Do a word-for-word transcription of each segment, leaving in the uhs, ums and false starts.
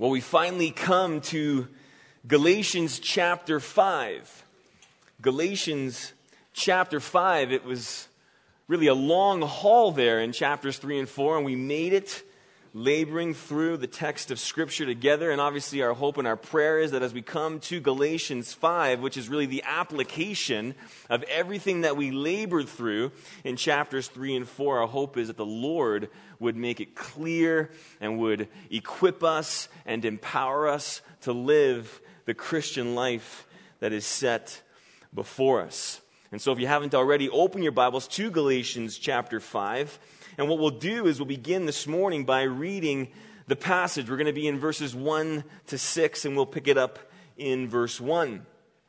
Well, we finally come to Galatians chapter five. Galatians chapter five, it was really a long haul there in chapters three and four, and we made it laboring through the text of Scripture together. And obviously our hope and our prayer is that as we come to Galatians five, which is really the application of everything that we labored through in chapters three and four, our hope is that the Lord would make it clear and would equip us and empower us to live the Christian life that is set before us. And so if you haven't already, open your Bibles to Galatians chapter five. And what we'll do is we'll begin this morning by reading the passage. We're going to be in verses one to six, and we'll pick it up in verse one.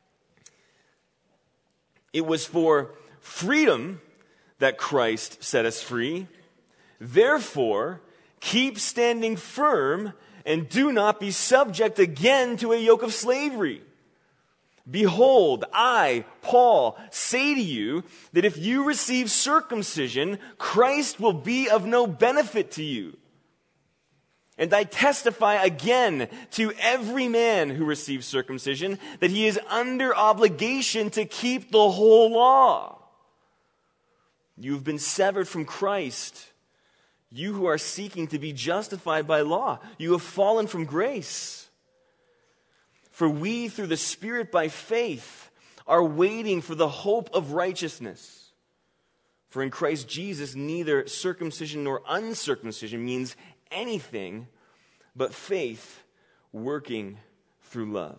It was for freedom that Christ set us free. Therefore, keep standing firm and do not be subject again to a yoke of slavery. Behold, I, Paul, say to you that if you receive circumcision, Christ will be of no benefit to you. And I testify again to every man who receives circumcision that he is under obligation to keep the whole law. You have been severed from Christ, you who are seeking to be justified by law. You have fallen from grace. For we, through the Spirit by faith, are waiting for the hope of righteousness. For in Christ Jesus, neither circumcision nor uncircumcision means anything but faith working through love.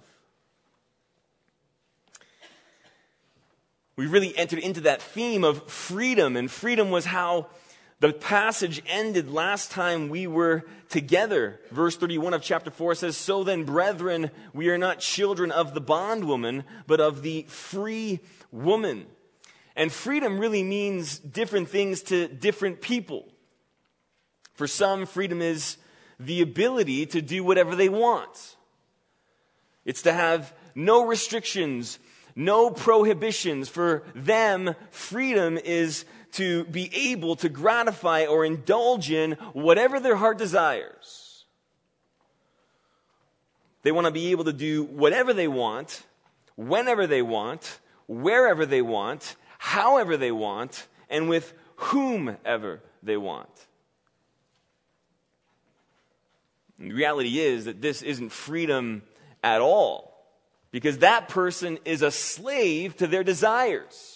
We really entered into that theme of freedom, and freedom was how the passage ended last time we were together. Verse thirty-one of chapter four says, "So then, brethren, we are not children of the bondwoman, but of the free woman." And freedom really means different things to different people. For some, freedom is the ability to do whatever they want. It's to have no restrictions, no prohibitions. For them, freedom is to be able to gratify or indulge in whatever their heart desires. They want to be able to do whatever they want, whenever they want, wherever they want, however they want, and with whomever they want. And the reality is that this isn't freedom at all, because that person is a slave to their desires.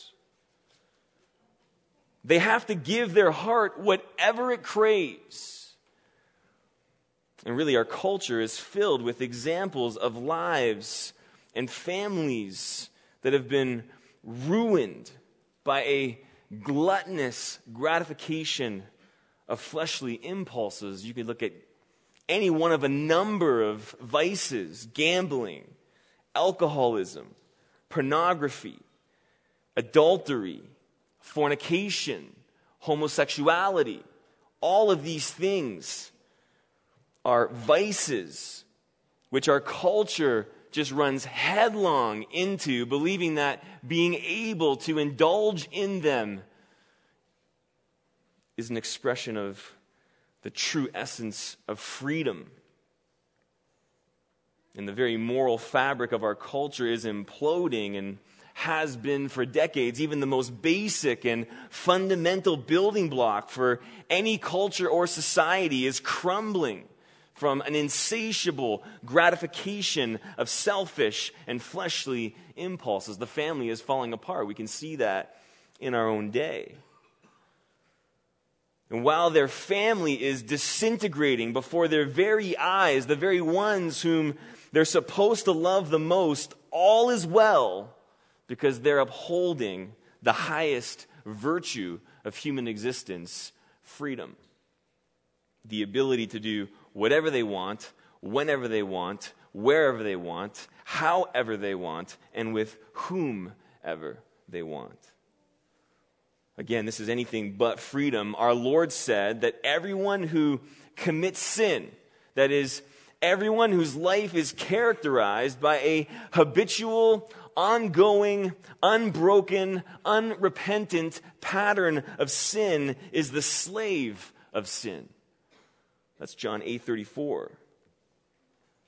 They have to give their heart whatever it craves. And really, our culture is filled with examples of lives and families that have been ruined by a gluttonous gratification of fleshly impulses. You could look at any one of a number of vices: gambling, alcoholism, pornography, adultery, fornication, homosexuality. All of these things are vices which our culture just runs headlong into, believing that being able to indulge in them is an expression of the true essence of freedom. And the very moral fabric of our culture is imploding and has been for decades. Even the most basic and fundamental building block for any culture or society is crumbling from an insatiable gratification of selfish and fleshly impulses. The family is falling apart. We can see that in our own day. And while their family is disintegrating before their very eyes, the very ones whom they're supposed to love the most, all is well, because they're upholding the highest virtue of human existence, freedom. The ability to do whatever they want, whenever they want, wherever they want, however they want, and with whomever they want. Again, this is anything but freedom. Our Lord said that everyone who commits sin, that is, everyone whose life is characterized by a habitual, ongoing, unbroken, unrepentant pattern of sin, is the slave of sin. That's John eight thirty-four.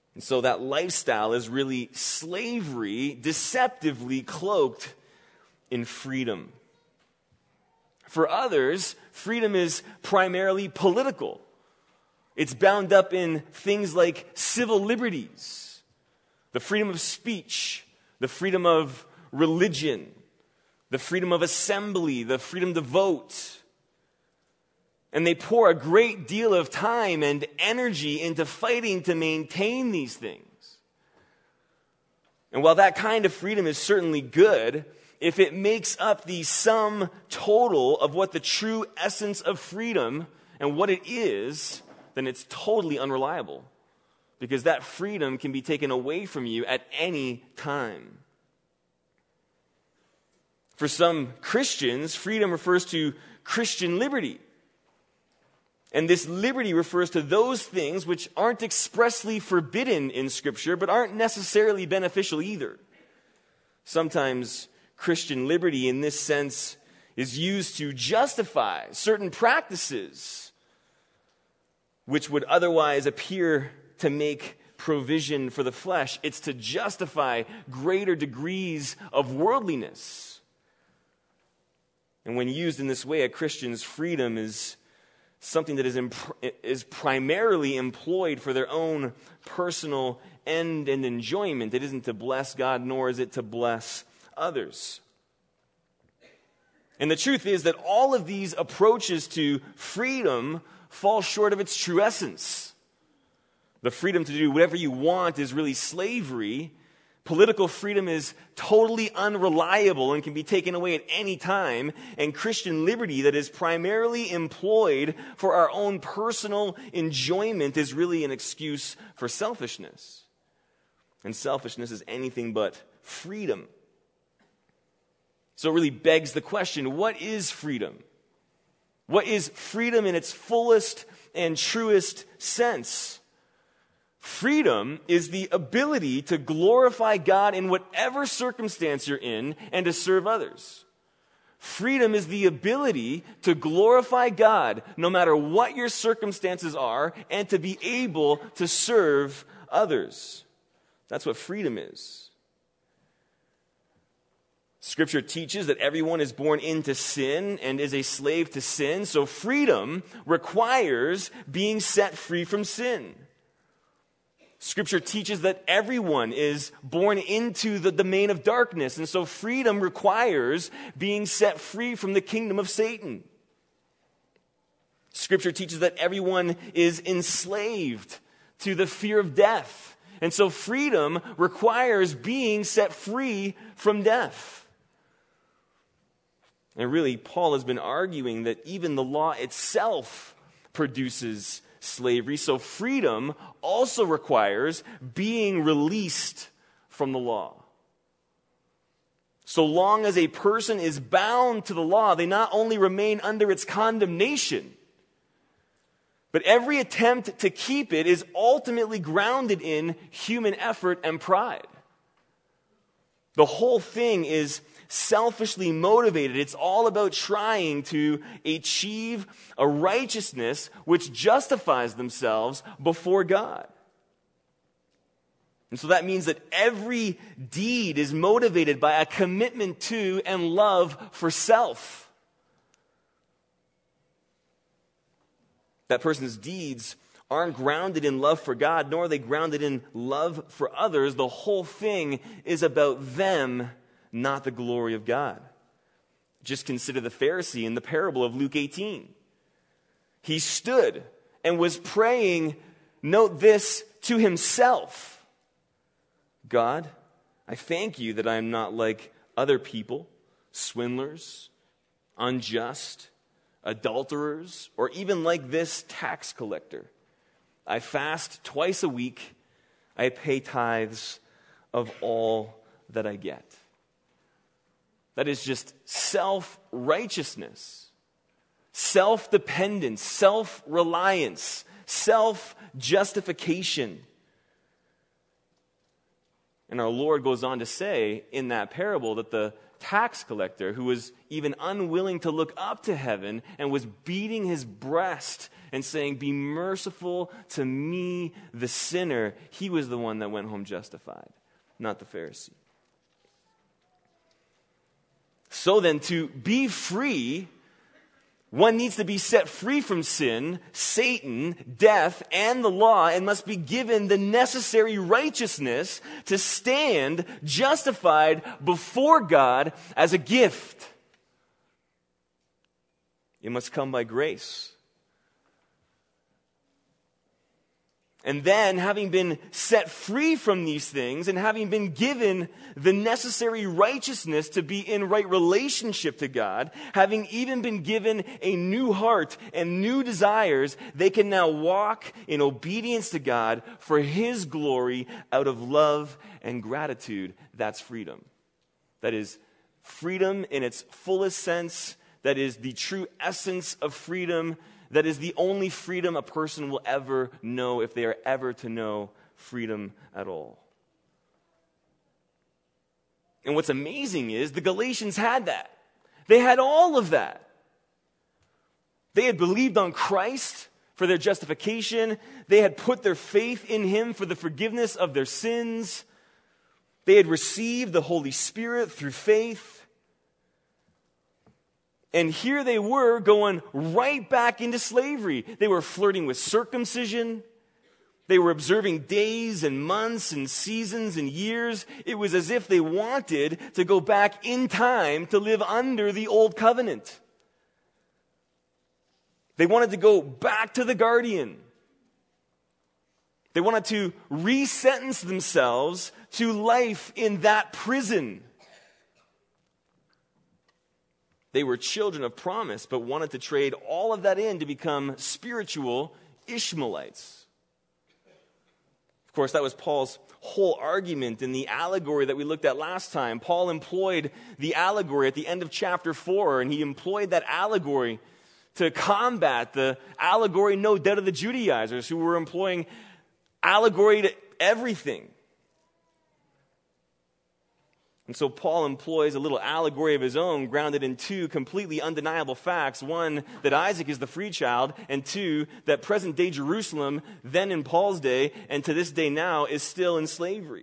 And so that lifestyle is really slavery, deceptively cloaked in freedom. For others, freedom is primarily political. It's bound up in things like civil liberties, the freedom of speech, the freedom of religion, the freedom of assembly, the freedom to vote. And they pour a great deal of time and energy into fighting to maintain these things. And while that kind of freedom is certainly good, if it makes up the sum total of what the true essence of freedom and what it is, then it's totally unreliable. Because that freedom can be taken away from you at any time. For some Christians, freedom refers to Christian liberty. And this liberty refers to those things which aren't expressly forbidden in Scripture, but aren't necessarily beneficial either. Sometimes Christian liberty in this sense is used to justify certain practices which would otherwise appear to make provision for the flesh. It's to justify greater degrees of worldliness. And when used in this way, a Christian's freedom is something that is, imp- is primarily employed for their own personal end and enjoyment. It isn't to bless God, nor is it to bless others. And the truth is that all of these approaches to freedom fall short of its true essence. The freedom to do whatever you want is really slavery. Political freedom is totally unreliable and can be taken away at any time. And Christian liberty that is primarily employed for our own personal enjoyment is really an excuse for selfishness. And selfishness is anything but freedom. So it really begs the question, what is freedom? What is freedom in its fullest and truest sense? Freedom is the ability to glorify God in whatever circumstance you're in and to serve others. Freedom is the ability to glorify God no matter what your circumstances are and to be able to serve others. That's what freedom is. Scripture teaches that everyone is born into sin and is a slave to sin, so freedom requires being set free from sin. Scripture teaches that everyone is born into the domain of darkness, and so freedom requires being set free from the kingdom of Satan. Scripture teaches that everyone is enslaved to the fear of death, and so freedom requires being set free from death. And really, Paul has been arguing that even the law itself produces slavery. So freedom also requires being released from the law. So long as a person is bound to the law, they not only remain under its condemnation, but every attempt to keep it is ultimately grounded in human effort and pride. The whole thing is selfishly motivated. It's all about trying to achieve a righteousness which justifies themselves before God. And so that means that every deed is motivated by a commitment to and love for self. That person's deeds aren't grounded in love for God, nor are they grounded in love for others. The whole thing is about them, not the glory of God. Just consider the Pharisee in the parable of Luke eighteen. He stood and was praying, note this, to himself. God, I thank you that I am not like other people, swindlers, unjust, adulterers, or even like this tax collector. I fast twice a week. I pay tithes of all that I get. That is just self-righteousness, self-dependence, self-reliance, self-justification. And our Lord goes on to say in that parable that the tax collector who was even unwilling to look up to heaven and was beating his breast and saying, "Be merciful to me, the sinner," he was the one that went home justified, not the Pharisee. So then, to be free, one needs to be set free from sin, Satan, death, and the law, and must be given the necessary righteousness to stand justified before God as a gift. It must come by grace. And then, having been set free from these things and having been given the necessary righteousness to be in right relationship to God, having even been given a new heart and new desires, they can now walk in obedience to God for His glory out of love and gratitude. That's freedom. That is freedom in its fullest sense. That is the true essence of freedom. That is the only freedom a person will ever know if they are ever to know freedom at all. And what's amazing is the Galatians had that. They had all of that. They had believed on Christ for their justification. They had put their faith in Him for the forgiveness of their sins. They had received the Holy Spirit through faith. And here they were going right back into slavery. They were flirting with circumcision. They were observing days and months and seasons and years. It was as if they wanted to go back in time to live under the old covenant. They wanted to go back to the guardian. They wanted to re-sentence themselves to life in that prison. They were children of promise, but wanted to trade all of that in to become spiritual Ishmaelites. Of course, that was Paul's whole argument in the allegory that we looked at last time. Paul employed the allegory at the end of chapter four, and he employed that allegory to combat the allegory, no doubt, of the Judaizers who were employing allegory to everything. And so Paul employs a little allegory of his own, grounded in two completely undeniable facts. One, that Isaac is the free child, and two, that present-day Jerusalem, then in Paul's day, and to this day now, is still in slavery.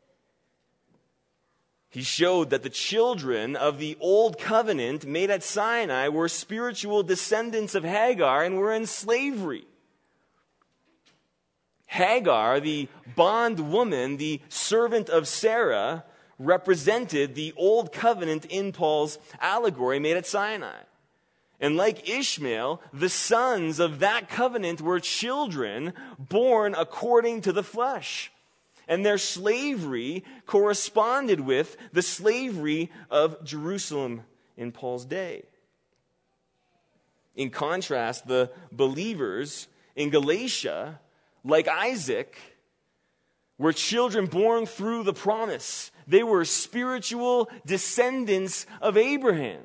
He showed that the children of the old covenant made at Sinai were spiritual descendants of Hagar and were in slavery. Hagar, the bondwoman, the servant of Sarah, represented the old covenant in Paul's allegory made at Sinai. And like Ishmael, the sons of that covenant were children born according to the flesh. And their slavery corresponded with the slavery of Jerusalem in Paul's day. In contrast, the believers in Galatia, like Isaac, were children born through the promise. They were spiritual descendants of Abraham.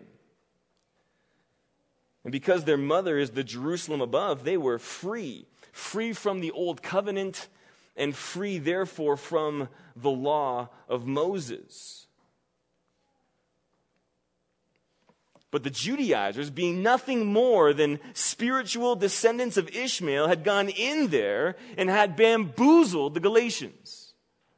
And because their mother is the Jerusalem above, they were free. Free from the old covenant and free, therefore, from the law of Moses. But the Judaizers, being nothing more than spiritual descendants of Ishmael, had gone in there and had bamboozled the Galatians.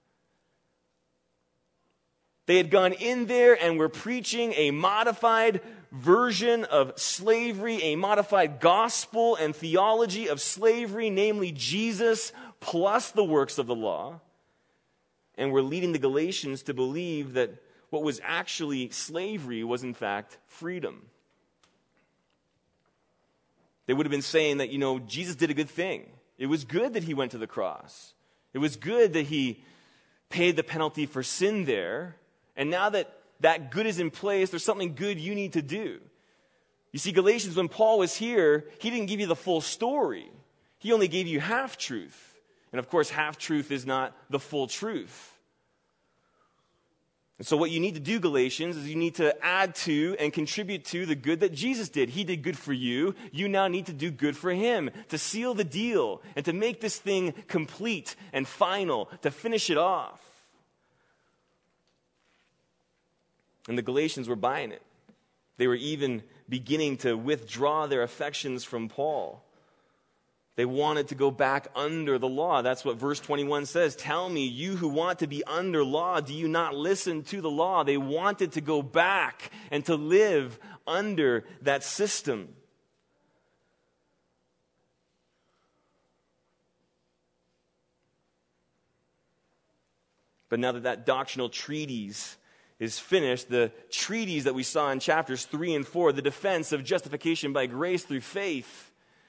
They had gone in there and were preaching a modified version of slavery, a modified gospel and theology of slavery, namely Jesus plus the works of the law, and were leading the Galatians to believe that what was actually slavery was in fact freedom. They would have been saying that, you know, Jesus did a good thing. It was good that He went to the cross. It was good that He paid the penalty for sin there. And now that that good is in place, there's something good you need to do. You see, Galatians, when Paul was here, he didn't give you the full story. He only gave you half-truth. And of course, half-truth is not the full truth. And so what you need to do, Galatians, is you need to add to and contribute to the good that Jesus did. He did good for you. You now need to do good for Him, to seal the deal and to make this thing complete and final, to finish it off. And the Galatians were buying it. They were even beginning to withdraw their affections from Paul. They wanted to go back under the law. That's what verse twenty-one says. Tell me, you who want to be under law, do you not listen to the law? They wanted to go back and to live under that system. But now that that doctrinal treatise is finished, the treatise that we saw in chapters three and four, the defense of justification by grace through faith,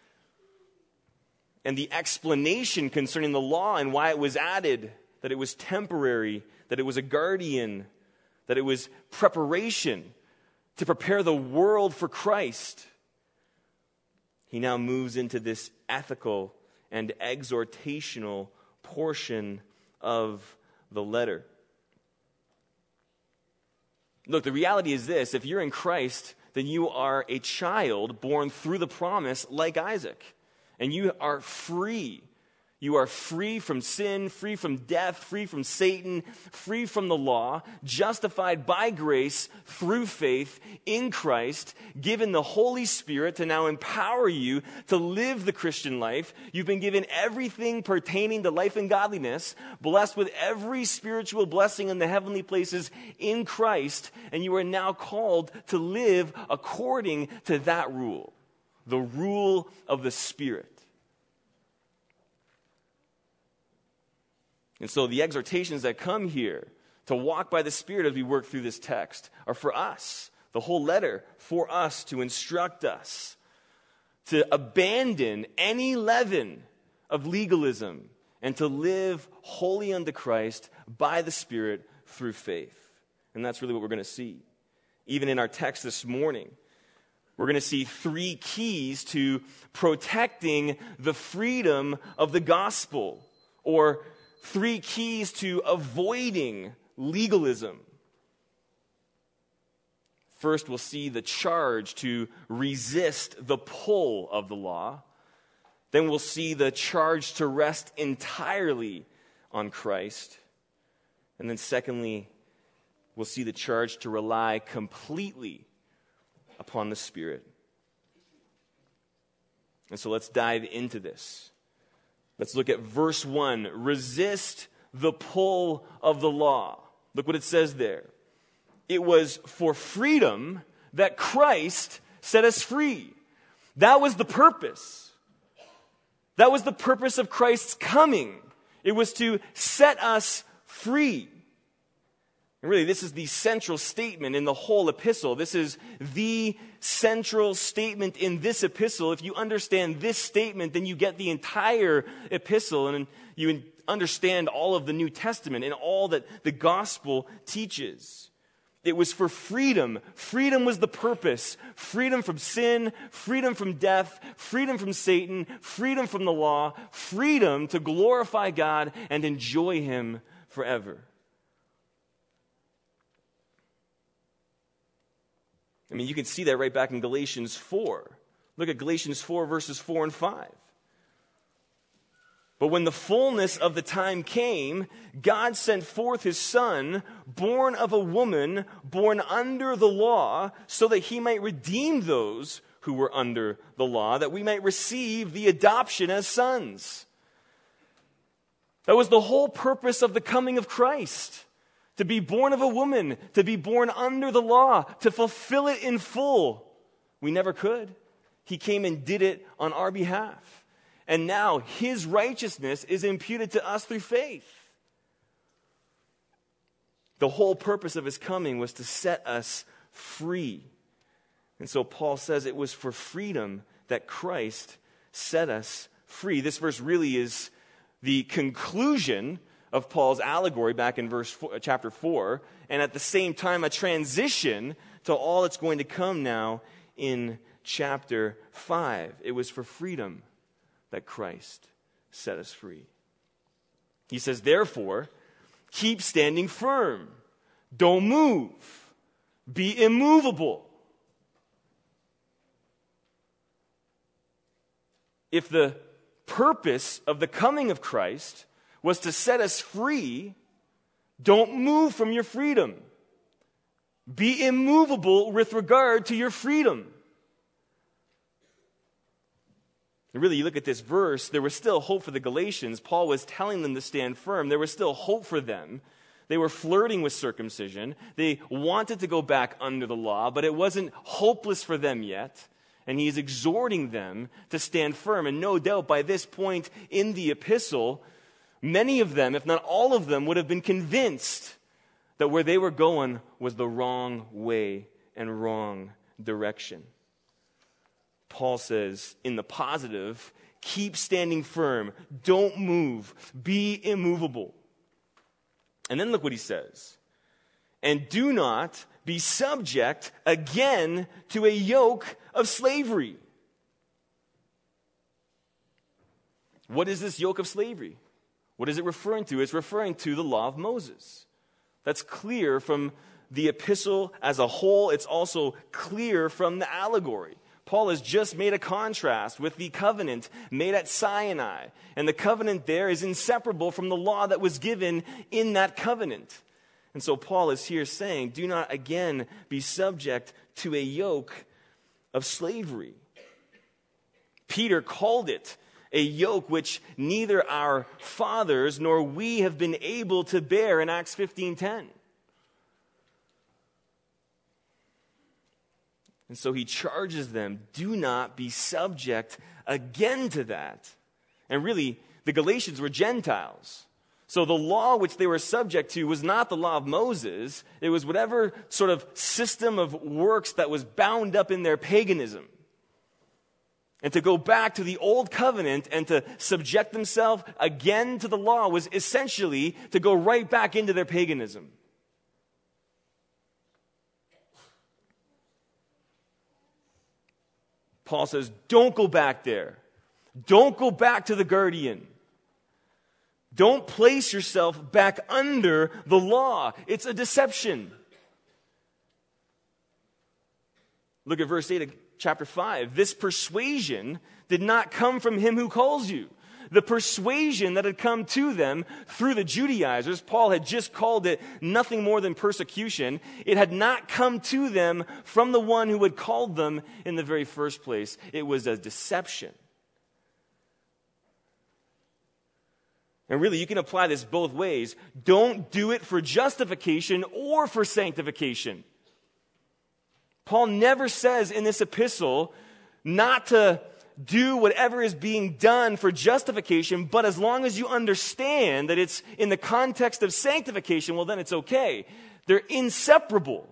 and the explanation concerning the law and why it was added, that it was temporary, that it was a guardian, that it was preparation to prepare the world for Christ. He now moves into this ethical and exhortational portion of the letter. Look, the reality is this: if you're in Christ, then you are a child born through the promise like Isaac. And you are free. You are free from sin, free from death, free from Satan, free from the law, justified by grace through faith in Christ, given the Holy Spirit to now empower you to live the Christian life. You've been given everything pertaining to life and godliness, blessed with every spiritual blessing in the heavenly places in Christ, and you are now called to live according to that rule, the rule of the Spirit. And so the exhortations that come here to walk by the Spirit as we work through this text are for us, the whole letter, for us to instruct us to abandon any leaven of legalism and to live wholly unto Christ by the Spirit through faith. And that's really what we're going to see. Even in our text this morning, we're going to see three keys to protecting the freedom of the gospel, or three keys to avoiding legalism. First, we'll see the charge to resist the pull of the law. Then we'll see the charge to rest entirely on Christ. And then secondly, we'll see the charge to rely completely upon the Spirit. And so let's dive into this. Let's look at verse one. Resist the pull of the law. Look what it says there. It was for freedom that Christ set us free. That was the purpose. That was the purpose of Christ's coming. It was to set us free. And really, this is the central statement in the whole epistle. This is the central statement in this epistle. If you understand this statement, then you get the entire epistle, and you understand all of the New Testament and all that the gospel teaches. It was for freedom. Freedom was the purpose. Freedom from sin, freedom from death, freedom from Satan, freedom from the law, freedom to glorify God and enjoy Him forever. I mean, you can see that right back in Galatians four. Look at Galatians four, verses four and five. But when the fullness of the time came, God sent forth His Son, born of a woman, born under the law, so that He might redeem those who were under the law, that we might receive the adoption as sons. That was the whole purpose of the coming of Christ. To be born of a woman, to be born under the law, to fulfill it in full. We never could. He came and did it on our behalf. And now His righteousness is imputed to us through faith. The whole purpose of His coming was to set us free. And so Paul says it was for freedom that Christ set us free. This verse really is the conclusion of Paul's allegory back in verse four, chapter four, and at the same time a transition to all that's going to come now in chapter five. It was for freedom that Christ set us free. He says, therefore, keep standing firm. Don't move. Be immovable. If the purpose of the coming of Christ was to set us free, don't move from your freedom. Be immovable with regard to your freedom. And really, you look at this verse, there was still hope for the Galatians. Paul was telling them to stand firm. There was still hope for them. They were flirting with circumcision. They wanted to go back under the law, but it wasn't hopeless for them yet. And he's exhorting them to stand firm. And no doubt by this point in the epistle, many of them, if not all of them, would have been convinced that where they were going was the wrong way and wrong direction. Paul says, in the positive, keep standing firm. Don't move. Be immovable. And then look what he says. And do not be subject again to a yoke of slavery. What is this yoke of slavery? What is it referring to? It's referring to the law of Moses. That's clear from the epistle as a whole. It's also clear from the allegory. Paul has just made a contrast with the covenant made at Sinai. And the covenant there is inseparable from the law that was given in that covenant. And so Paul is here saying, do not again be subject to a yoke of slavery. Peter called it a yoke which neither our fathers nor we have been able to bear in Acts fifteen ten. And so he charges them, do not be subject again to that. And really, the Galatians were Gentiles. So the law which they were subject to was not the law of Moses. It was whatever sort of system of works that was bound up in their paganism. And to go back to the old covenant and to subject themselves again to the law was essentially to go right back into their paganism. Paul says, don't go back there. Don't go back to the guardian. Don't place yourself back under the law. It's a deception. Look at verse eight of chapter five. This persuasion did not come from him who calls you. The persuasion that had come to them through the Judaizers, Paul had just called it nothing more than persecution. It had not come to them from the one who had called them in the very first place. It was a deception. And really, you can apply this both ways. Don't do it for justification or for sanctification. Paul never says in this epistle not to do whatever is being done for justification, but as long as you understand that it's in the context of sanctification, well, then it's okay. They're inseparable.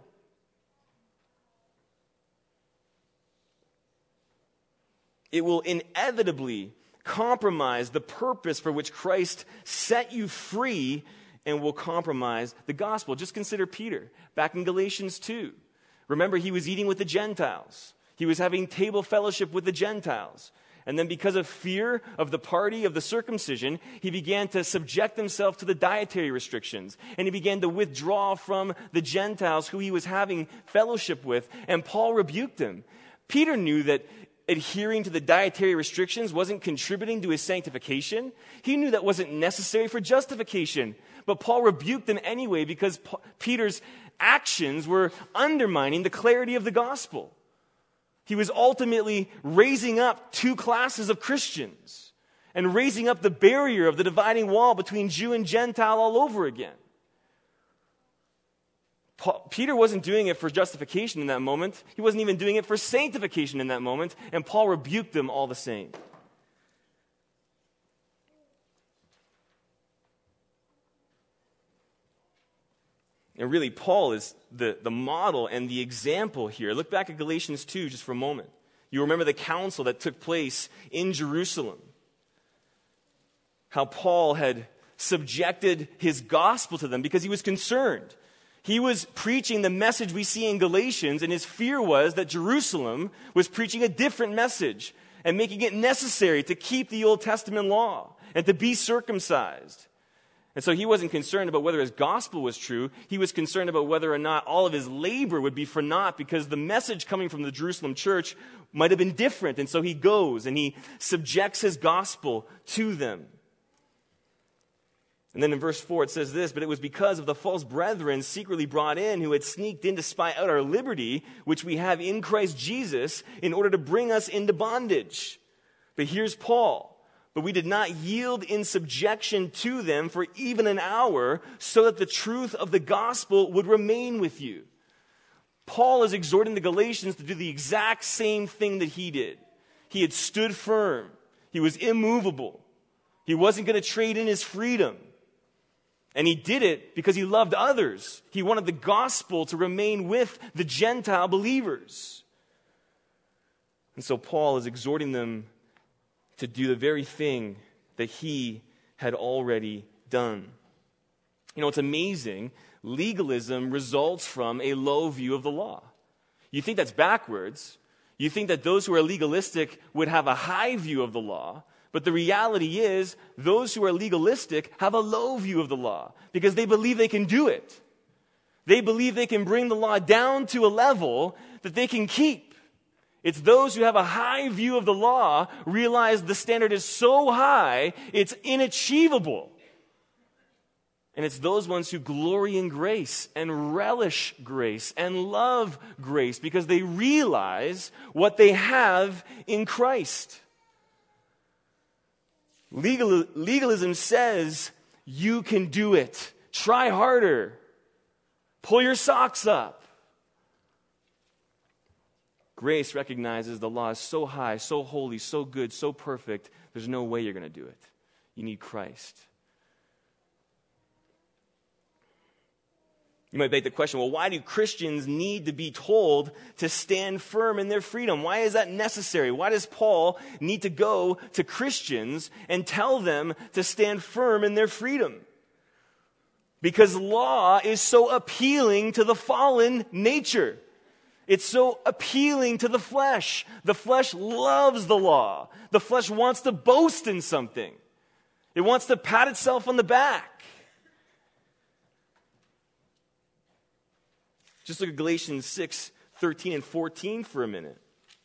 It will inevitably compromise the purpose for which Christ set you free and will compromise the gospel. Just consider Peter back in Galatians two. Remember, he was eating with the Gentiles. He was having table fellowship with the Gentiles. And then because of fear of the party of the circumcision, he began to subject himself to the dietary restrictions. And he began to withdraw from the Gentiles who he was having fellowship with. And Paul rebuked him. Peter knew that adhering to the dietary restrictions wasn't contributing to his sanctification. He knew that wasn't necessary for justification. But Paul rebuked him anyway because P- Peter's actions were undermining the clarity of the gospel. He was ultimately raising up two classes of Christians and raising up the barrier of the dividing wall between Jew and Gentile all over again. Paul, Peter wasn't doing it for justification in that moment. He wasn't even doing it for sanctification in that moment, and Paul rebuked them all the same. And really, Paul is the, the model and the example here. Look back at Galatians two just for a moment. You remember the council that took place in Jerusalem. How Paul had subjected his gospel to them because he was concerned. He was preaching the message we see in Galatians, and his fear was that Jerusalem was preaching a different message and making it necessary to keep the Old Testament law and to be circumcised. And so he wasn't concerned about whether his gospel was true. He was concerned about whether or not all of his labor would be for naught because the message coming from the Jerusalem church might have been different. And so he goes and he subjects his gospel to them. And then in verse four it says this, but it was because of the false brethren secretly brought in who had sneaked in to spy out our liberty, which we have in Christ Jesus, in order to bring us into bondage. But here's Paul. But we did not yield in subjection to them for even an hour, so that the truth of the gospel would remain with you. Paul is exhorting the Galatians to do the exact same thing that he did. He had stood firm. He was immovable. He wasn't going to trade in his freedom. And he did it because he loved others. He wanted the gospel to remain with the Gentile believers. And so Paul is exhorting them to do the very thing that he had already done. You know, it's amazing. Legalism results from a low view of the law. You think that's backwards. You think that those who are legalistic would have a high view of the law. But the reality is, those who are legalistic have a low view of the law because they believe they can do it. They believe they can bring the law down to a level that they can keep. It's those who have a high view of the law realize the standard is so high, it's inachievable. And it's those ones who glory in grace and relish grace and love grace because they realize what they have in Christ. Legal, legalism says you can do it. Try harder. Pull your socks up. Grace recognizes the law is so high, so holy, so good, so perfect, there's no way you're going to do it. You need Christ. You might make the question, well, why do Christians need to be told to stand firm in their freedom? Why is that necessary? Why does Paul need to go to Christians and tell them to stand firm in their freedom? Because law is so appealing to the fallen nature. It's so appealing to the flesh. The flesh loves the law. The flesh wants to boast in something. It wants to pat itself on the back. Just look at Galatians six, thirteen and fourteen for a minute.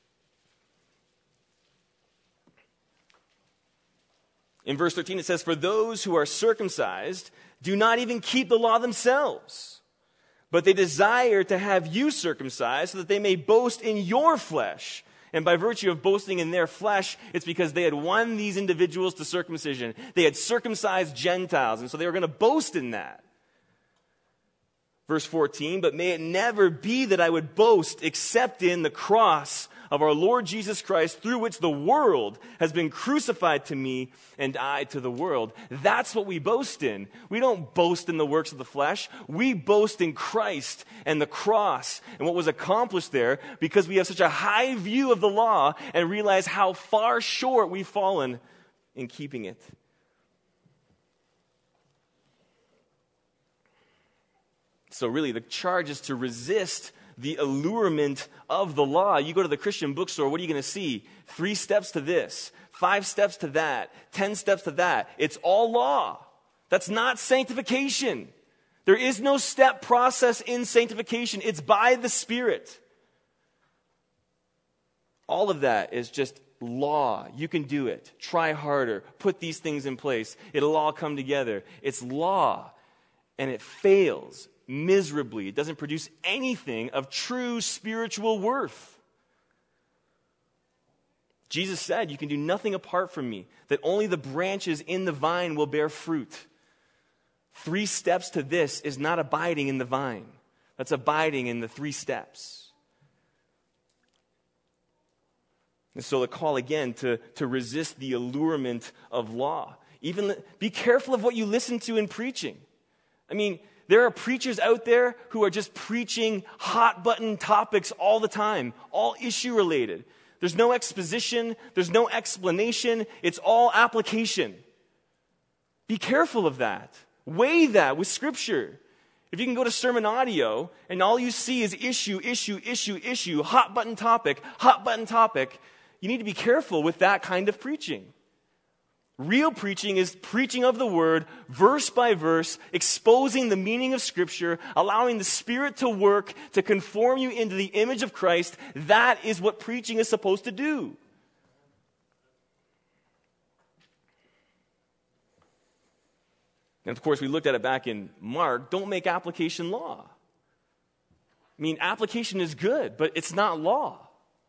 In verse thirteen it says, for those who are circumcised do not even keep the law themselves, but they desire to have you circumcised so that they may boast in your flesh. And by virtue of boasting in their flesh, it's because they had won these individuals to circumcision. They had circumcised Gentiles, and so they were going to boast in that. Verse fourteen, but may it never be that I would boast except in the cross of our Lord Jesus Christ, through which the world has been crucified to me and I to the world. That's what we boast in. We don't boast in the works of the flesh. We boast in Christ and the cross and what was accomplished there because we have such a high view of the law and realize how far short we've fallen in keeping it. So really, the charge is to resist the allurement of the law. You go to the Christian bookstore, what are you going to see? Three steps to this, five steps to that, ten steps to that. It's all law. That's not sanctification. There is no step process in sanctification. It's by the Spirit. All of that is just law. You can do it. Try harder. Put these things in place. It'll all come together. It's law, and it fails miserably. It doesn't produce anything of true spiritual worth. Jesus said, you can do nothing apart from me, that only the branches in the vine will bear fruit. Three steps to this is not abiding in the vine. That's abiding in the three steps. And so the call again to, to resist the allurement of law. Even be careful of what you listen to in preaching. I mean, there are preachers out there who are just preaching hot button topics all the time, all issue related. There's no exposition, there's no explanation, it's all application. Be careful of that. Weigh that with Scripture. If you can go to sermon audio and all you see is issue, issue, issue, issue, hot button topic, hot button topic, you need to be careful with that kind of preaching. Real preaching is preaching of the Word, verse by verse, exposing the meaning of Scripture, allowing the Spirit to work to conform you into the image of Christ. That is what preaching is supposed to do. And of course, we looked at it back in Mark. Don't make application law. I mean, application is good, but it's not law.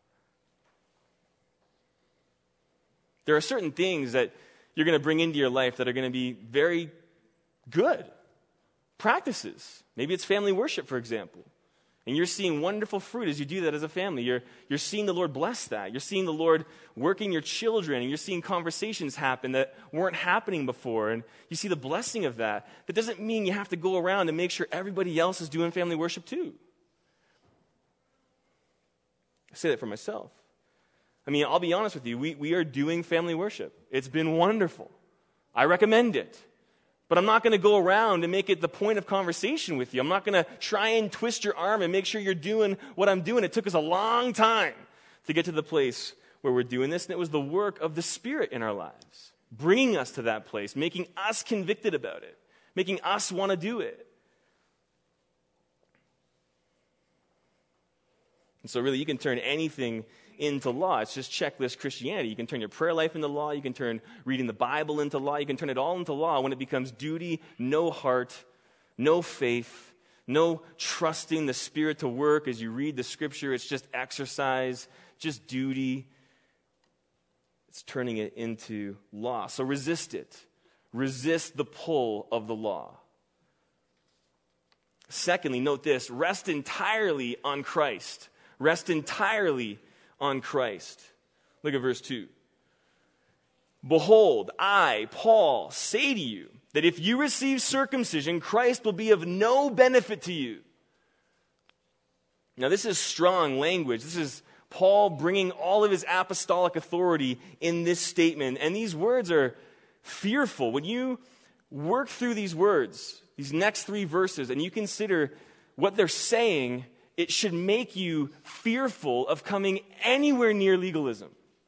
There are certain things that you're going to bring into your life that are going to be very good practices. Maybe it's family worship, for example. And you're seeing wonderful fruit as you do that as a family. You're, you're seeing the Lord bless that. You're seeing the Lord working your children, and you're seeing conversations happen that weren't happening before, and you see the blessing of that. That doesn't mean you have to go around and make sure everybody else is doing family worship too. I say that for myself. I mean, I'll be honest with you. We, we are doing family worship. It's been wonderful. I recommend it. But I'm not going to go around and make it the point of conversation with you. I'm not going to try and twist your arm and make sure you're doing what I'm doing. It took us a long time to get to the place where we're doing this, and it was the work of the Spirit in our lives, bringing us to that place, making us convicted about it, making us want to do it. And so really, you can turn anything into law. It's just checklist Christianity. You can turn your prayer life into law. You can turn reading the Bible into law. You can turn it all into law when it becomes duty, no heart, no faith, no trusting the Spirit to work as you read the Scripture. It's just exercise, just duty. It's turning it into law. So resist it. Resist the pull of the law. Secondly, note this, rest entirely on Christ. Rest entirely on Christ. Look at verse two. Behold, I, Paul, say to you that if you receive circumcision, Christ will be of no benefit to you. Now, this is strong language. This is Paul bringing all of his apostolic authority in this statement. And these words are fearful. When you work through these words, these next three verses, and you consider what they're saying, it should make you fearful of coming anywhere near legalism.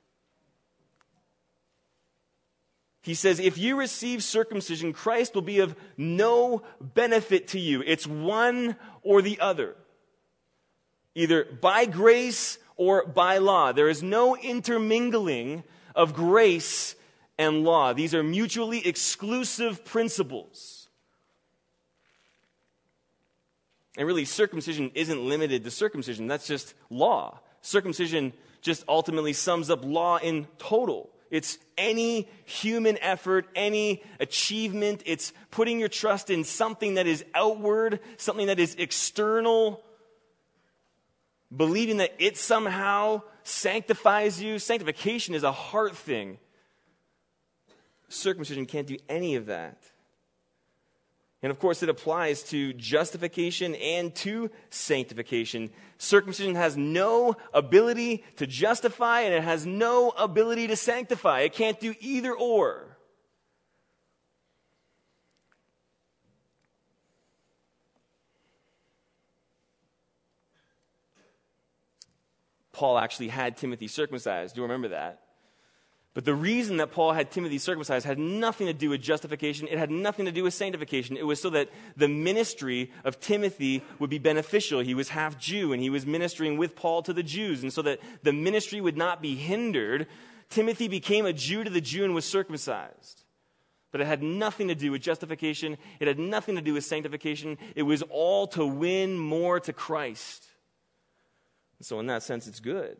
He says, if you receive circumcision, Christ will be of no benefit to you. It's one or the other. Either by grace or by law. There is no intermingling of grace and law. These are mutually exclusive principles. And really, circumcision isn't limited to circumcision. That's just law. Circumcision just ultimately sums up law in total. It's any human effort, any achievement. It's putting your trust in something that is outward, something that is external, believing that it somehow sanctifies you. Sanctification is a heart thing. Circumcision can't do any of that. And of course, it applies to justification and to sanctification. Circumcision has no ability to justify, and it has no ability to sanctify. It can't do either or. Paul actually had Timothy circumcised. Do you remember that? But the reason that Paul had Timothy circumcised had nothing to do with justification. It had nothing to do with sanctification. It was so that the ministry of Timothy would be beneficial. He was half Jew, and he was ministering with Paul to the Jews. And so that the ministry would not be hindered, Timothy became a Jew to the Jew and was circumcised. But it had nothing to do with justification. It had nothing to do with sanctification. It was all to win more to Christ. And so in that sense, it's good.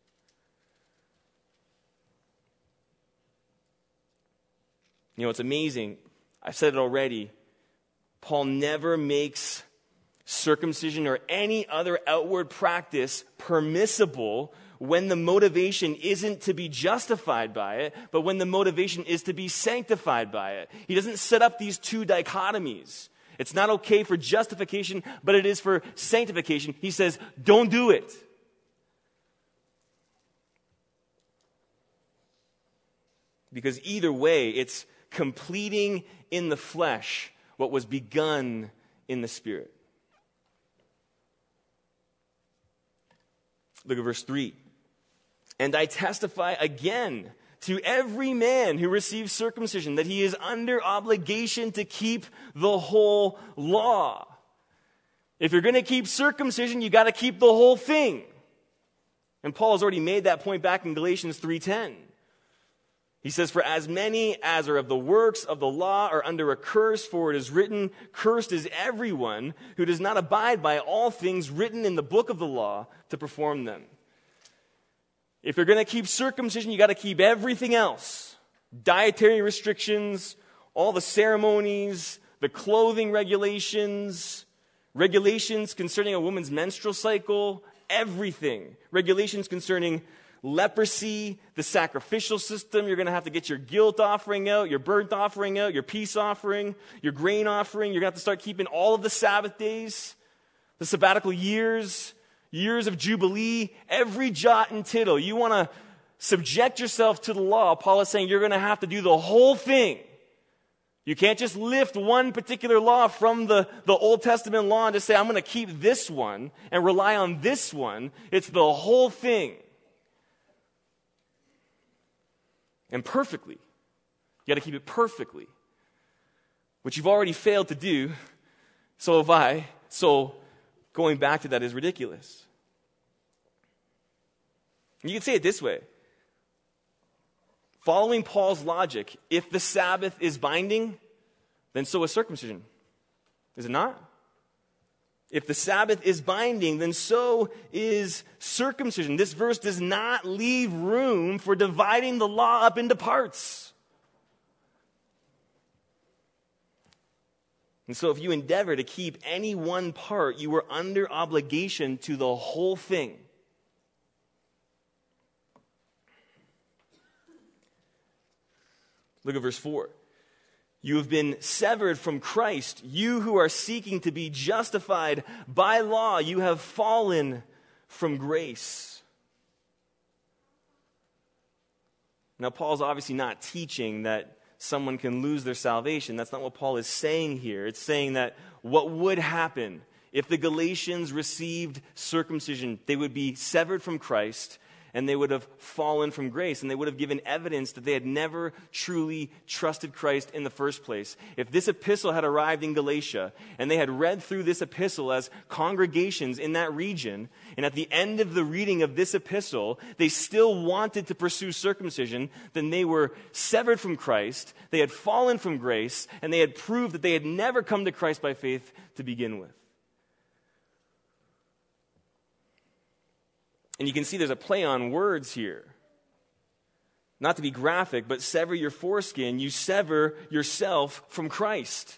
You know, it's amazing. I've said it already. Paul never makes circumcision or any other outward practice permissible when the motivation isn't to be justified by it, but when the motivation is to be sanctified by it. He doesn't set up these two dichotomies. It's not okay for justification, but it is for sanctification. He says, don't do it. Because either way, it's completing in the flesh what was begun in the Spirit. Look at verse three. And I testify again to every man who receives circumcision that he is under obligation to keep the whole law. If you're going to keep circumcision, you got to keep the whole thing. And Paul has already made that point back in Galatians three ten. He says, for as many as are of the works of the law are under a curse, for it is written, cursed is everyone who does not abide by all things written in the book of the law to perform them. If you're going to keep circumcision, you got to keep everything else. Dietary restrictions, all the ceremonies, the clothing regulations, regulations concerning a woman's menstrual cycle, everything. Regulations concerning leprosy, the sacrificial system. You're going to have to get your guilt offering out, your burnt offering out, your peace offering, your grain offering. You're going to have to start keeping all of the Sabbath days, the sabbatical years, years of Jubilee, every jot and tittle. You want to subject yourself to the law. Paul is saying you're going to have to do the whole thing. You can't just lift one particular law from the, the Old Testament law and just say, I'm going to keep this one and rely on this one. It's the whole thing. And perfectly. You got to keep it perfectly. Which you've already failed to do. So have I. So going back to that is ridiculous. You can say it this way. Following Paul's logic, if the Sabbath is binding, then so is circumcision. Is it not? If the Sabbath is binding, then so is circumcision. This verse does not leave room for dividing the law up into parts. And so if you endeavor to keep any one part, you are under obligation to the whole thing. Look at verse four. You have been severed from Christ. You who are seeking to be justified by law, you have fallen from grace. Now, Paul's obviously not teaching that someone can lose their salvation. That's not what Paul is saying here. It's saying that what would happen if the Galatians received circumcision, they would be severed from Christ, and they would have fallen from grace, and they would have given evidence that they had never truly trusted Christ in the first place. If this epistle had arrived in Galatia, and they had read through this epistle as congregations in that region, and at the end of the reading of this epistle, they still wanted to pursue circumcision, then they were severed from Christ, they had fallen from grace, and they had proved that they had never come to Christ by faith to begin with. And you can see there's a play on words here. Not to be graphic, but sever your foreskin. You sever yourself from Christ.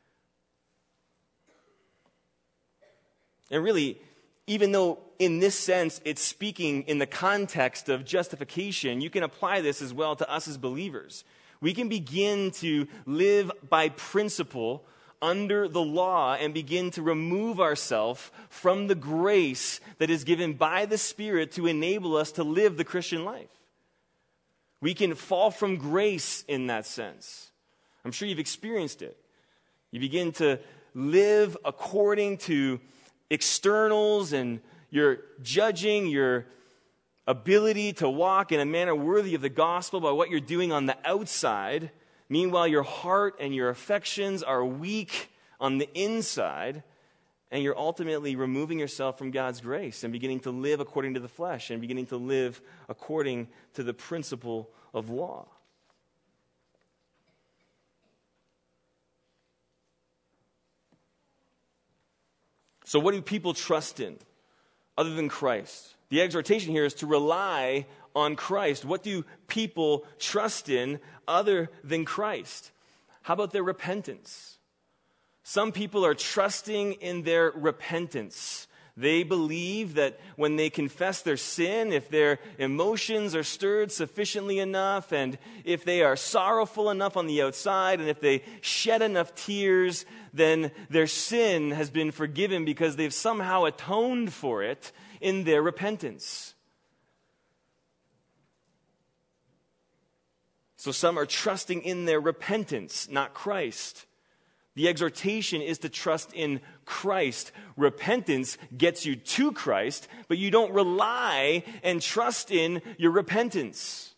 And really, even though in this sense it's speaking in the context of justification, you can apply this as well to us as believers. We can begin to live by principle under the law and begin to remove ourselves from the grace that is given by the Spirit to enable us to live the Christian life. We can fall from grace in that sense. I'm sure you've experienced it. You begin to live according to externals, and you're judging your ability to walk in a manner worthy of the gospel by what you're doing on the outside. Meanwhile, your heart and your affections are weak on the inside, and you're ultimately removing yourself from God's grace and beginning to live according to the flesh and beginning to live according to the principle of law. So what do people trust in other than Christ? The exhortation here is to rely on Christ. What do people trust in other than Christ? How about their repentance? Some people are trusting in their repentance. They believe that when they confess their sin, if their emotions are stirred sufficiently enough, and if they are sorrowful enough on the outside, and if they shed enough tears, then their sin has been forgiven because they've somehow atoned for it in their repentance. So some are trusting in their repentance, not Christ. The exhortation is to trust in Christ. Repentance gets you to Christ, but you don't rely and trust in your repentance.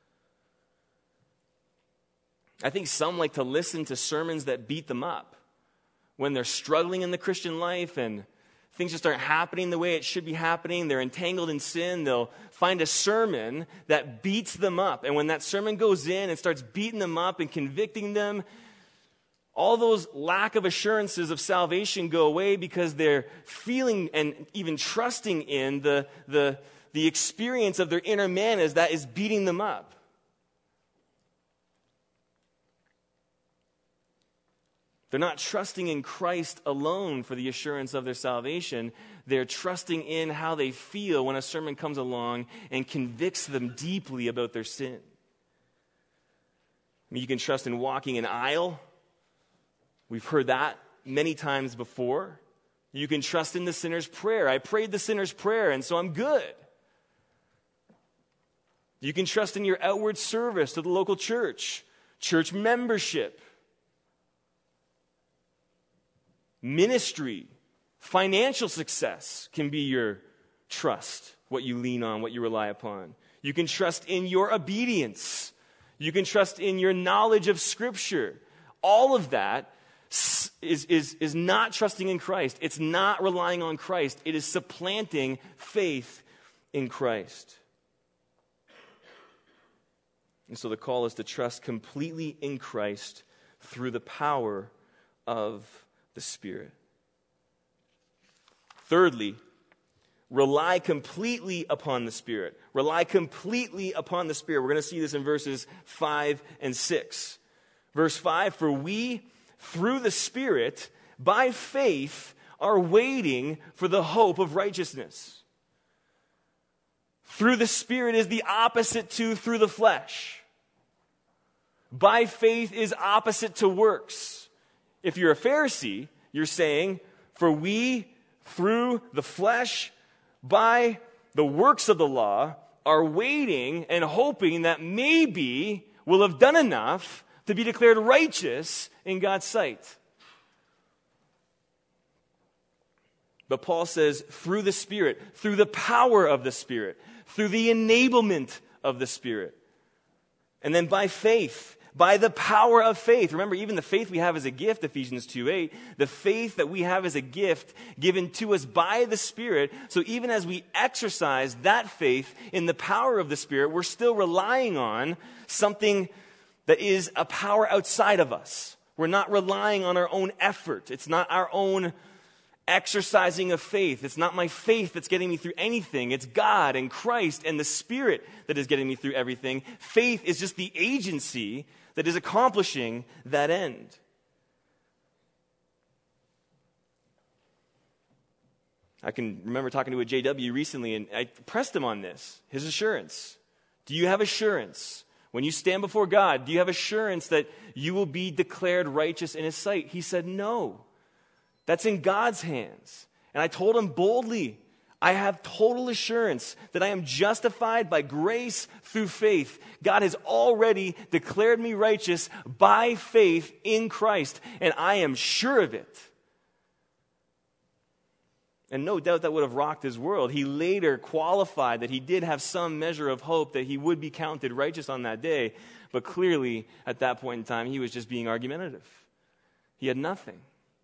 I think some like to listen to sermons that beat them up when they're struggling in the Christian life and things just aren't happening the way it should be happening, they're entangled in sin, they'll find a sermon that beats them up. And when that sermon goes in and starts beating them up and convicting them, all those lack of assurances of salvation go away because they're feeling and even trusting in the, the, the experience of their inner man as that is beating them up. They're not trusting in Christ alone for the assurance of their salvation. They're trusting in how they feel when a sermon comes along and convicts them deeply about their sin. I mean, you can trust in walking an aisle. We've heard that many times before. You can trust in the sinner's prayer. I prayed the sinner's prayer, and so I'm good. You can trust in your outward service to the local church, church membership, ministry, financial success can be your trust, what you lean on, what you rely upon. You can trust in your obedience. You can trust in your knowledge of Scripture. All of that is, is, is not trusting in Christ. It's not relying on Christ. It is supplanting faith in Christ. And so the call is to trust completely in Christ through the power of the Spirit. Thirdly, rely completely upon the Spirit. Rely completely upon the Spirit. We're going to see this in verses five and six. Verse five, for we, through the Spirit, by faith, are waiting for the hope of righteousness. Through the Spirit is the opposite to through the flesh. By faith is opposite to works. If you're a Pharisee, you're saying, for we, through the flesh, by the works of the law, are waiting and hoping that maybe we'll have done enough to be declared righteous in God's sight. But Paul says, through the Spirit, through the power of the Spirit, through the enablement of the Spirit, and then by faith, by the power of faith. Remember, even the faith we have as a gift, Ephesians two eight, the faith that we have as a gift given to us by the Spirit. So even as we exercise that faith in the power of the Spirit, we're still relying on something that is a power outside of us. We're not relying on our own effort. It's not our own exercising of faith. It's not my faith that's getting me through anything. It's God and Christ and the Spirit that is getting me through everything. Faith is just the agency that is accomplishing that end. I can remember talking to a J W recently, and I pressed him on this, his assurance. Do you have assurance? When you stand before God, do you have assurance that you will be declared righteous in His sight? He said, no. That's in God's hands. And I told him boldly, I have total assurance that I am justified by grace through faith. God has already declared me righteous by faith in Christ, and I am sure of it. And no doubt that would have rocked his world. He later qualified that he did have some measure of hope that he would be counted righteous on that day, but clearly at that point in time he was just being argumentative. He had nothing.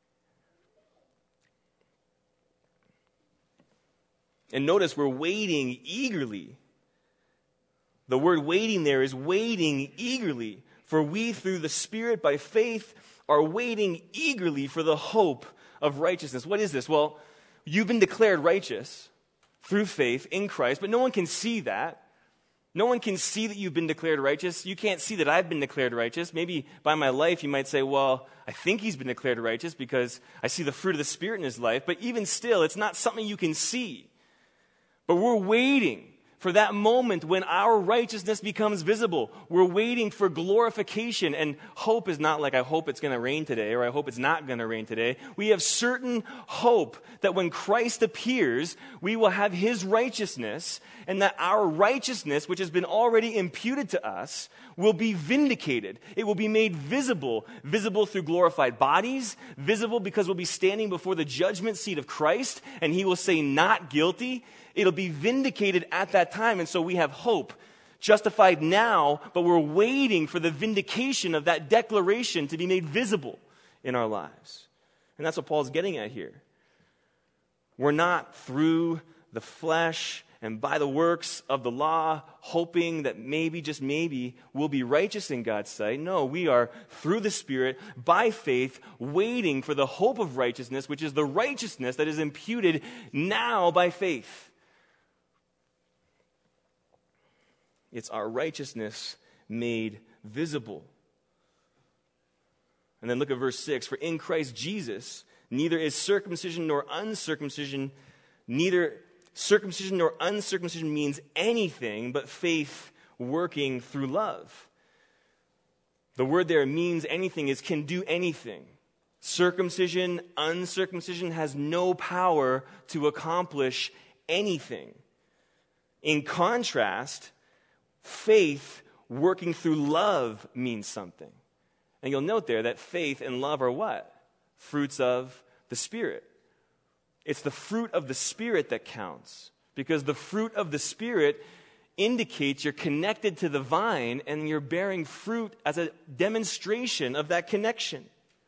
And notice we're waiting eagerly. The word waiting there is waiting eagerly. For we through the Spirit by faith are waiting eagerly for the hope of righteousness. What is this? Well, you've been declared righteous through faith in Christ, but no one can see that. No one can see that you've been declared righteous. You can't see that I've been declared righteous. Maybe by my life you might say, well, I think he's been declared righteous because I see the fruit of the Spirit in his life. But even still, it's not something you can see. But we're waiting for that moment when our righteousness becomes visible. We're waiting for glorification. And hope is not like, I hope it's going to rain today, or I hope it's not going to rain today. We have certain hope that when Christ appears, we will have his righteousness, and that our righteousness, which has been already imputed to us, will be vindicated. It will be made visible, visible through glorified bodies, visible because we'll be standing before the judgment seat of Christ, and he will say, not guilty. It'll be vindicated at that time, and so we have hope, justified now, but we're waiting for the vindication of that declaration to be made visible in our lives. And that's what Paul's getting at here. We're not through the flesh and by the works of the law, hoping that maybe, just maybe, we'll be righteous in God's sight. No, we are through the Spirit, by faith, waiting for the hope of righteousness, which is the righteousness that is imputed now by faith. It's our righteousness made visible. And then look at verse six. For in Christ Jesus, neither is circumcision nor uncircumcision, neither circumcision nor uncircumcision means anything but faith working through love. The word there, means anything, is can do anything. Circumcision, uncircumcision has no power to accomplish anything. In contrast, faith working through love means something. And you'll note there that faith and love are what? Fruits of the Spirit. It's the fruit of the Spirit that counts, because the fruit of the Spirit indicates you're connected to the vine and you're bearing fruit as a demonstration of that connection.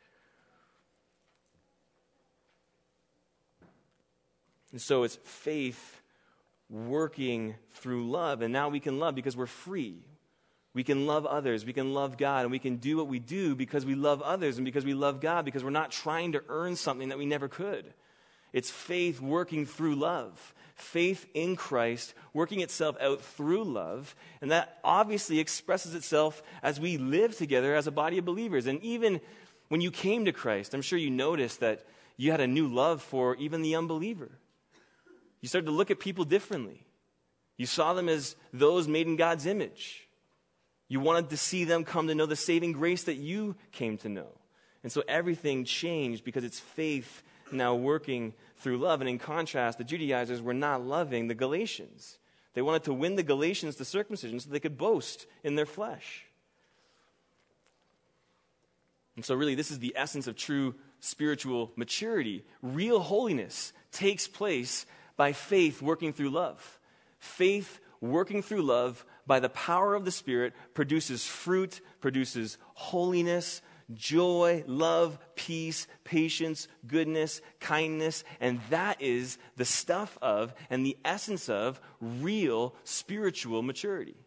And so it's faith working through love, and now we can love because we're free. We can love others, we can love God, and we can do what we do because we love others and because we love God, because we're not trying to earn something that we never could. It's faith working through love. Faith in Christ working itself out through love. And that obviously expresses itself as we live together as a body of believers. And even when you came to Christ, I'm sure you noticed that you had a new love for even the unbeliever. You started to look at people differently. You saw them as those made in God's image. You wanted to see them come to know the saving grace that you came to know. And so everything changed because it's faith now working through love. And in contrast, the Judaizers were not loving the Galatians. They wanted to win the Galatians to circumcision so they could boast in their flesh. And so really, this is the essence of true spiritual maturity. Real holiness takes place by faith working through love. Faith working through love by the power of the Spirit produces fruit, produces holiness, joy, love, peace, patience, goodness, kindness, and that is the stuff of and the essence of real spiritual maturity.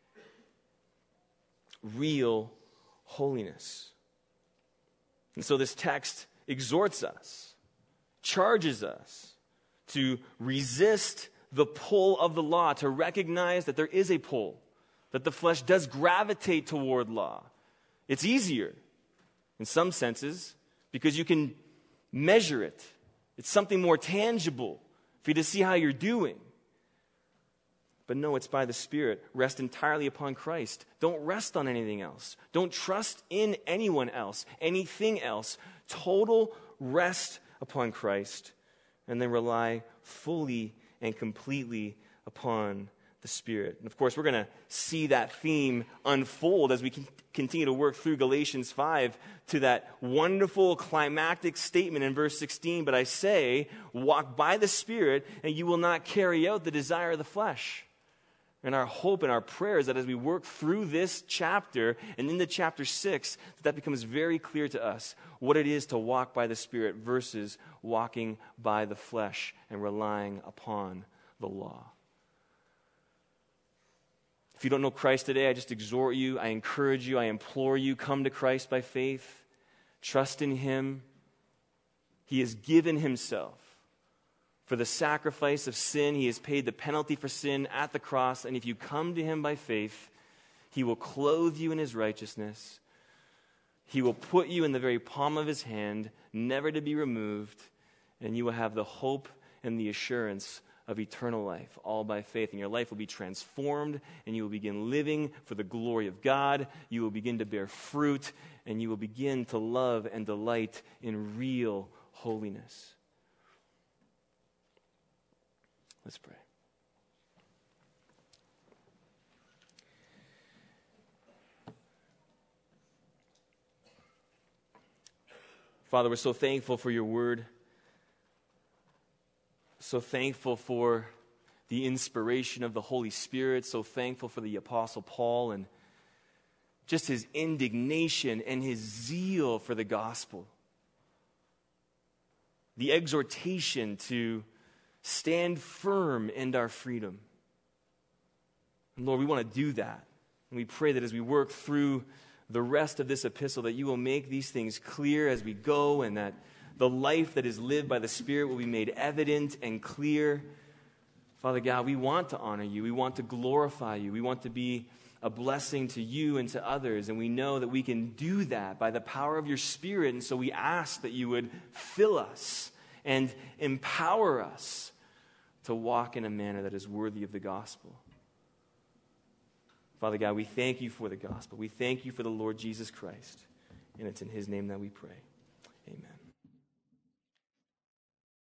Real holiness. And so this text exhorts us, charges us to resist the pull of the law, to recognize that there is a pull, that the flesh does gravitate toward law. It's easier in some senses, because you can measure it. It's something more tangible for you to see how you're doing. But no, it's by the Spirit. Rest entirely upon Christ. Don't rest on anything else. Don't trust in anyone else, anything else. Total rest upon Christ, and then rely fully and completely upon the Spirit. And of course, we're going to see that theme unfold as we can continue to work through Galatians five to that wonderful climactic statement in verse sixteen. But I say, walk by the Spirit, and you will not carry out the desire of the flesh. And our hope and our prayer is that as we work through this chapter and into chapter six, that, that becomes very clear to us what it is to walk by the Spirit versus walking by the flesh and relying upon the law. If you don't know Christ today, I just exhort you, I encourage you, I implore you, come to Christ by faith. Trust in Him. He has given Himself for the sacrifice of sin. He has paid the penalty for sin at the cross. And if you come to Him by faith, He will clothe you in His righteousness. He will put you in the very palm of His hand, never to be removed. And you will have the hope and the assurance of eternal life, all by faith. And your life will be transformed, and you will begin living for the glory of God. You will begin to bear fruit, and you will begin to love and delight in real holiness. Let's pray. Father, we're so thankful for your word. So thankful for the inspiration of the Holy Spirit. So thankful for the Apostle Paul and just his indignation and his zeal for the gospel. The exhortation to stand firm in our freedom. And Lord, we want to do that. And we pray that as we work through the rest of this epistle, that you will make these things clear as we go, and that the life that is lived by the Spirit will be made evident and clear. Father God, we want to honor you. We want to glorify you. We want to be a blessing to you and to others. And we know that we can do that by the power of your Spirit. And so we ask that you would fill us and empower us to walk in a manner that is worthy of the gospel. Father God, we thank you for the gospel. We thank you for the Lord Jesus Christ. And it's in his name that we pray. Amen.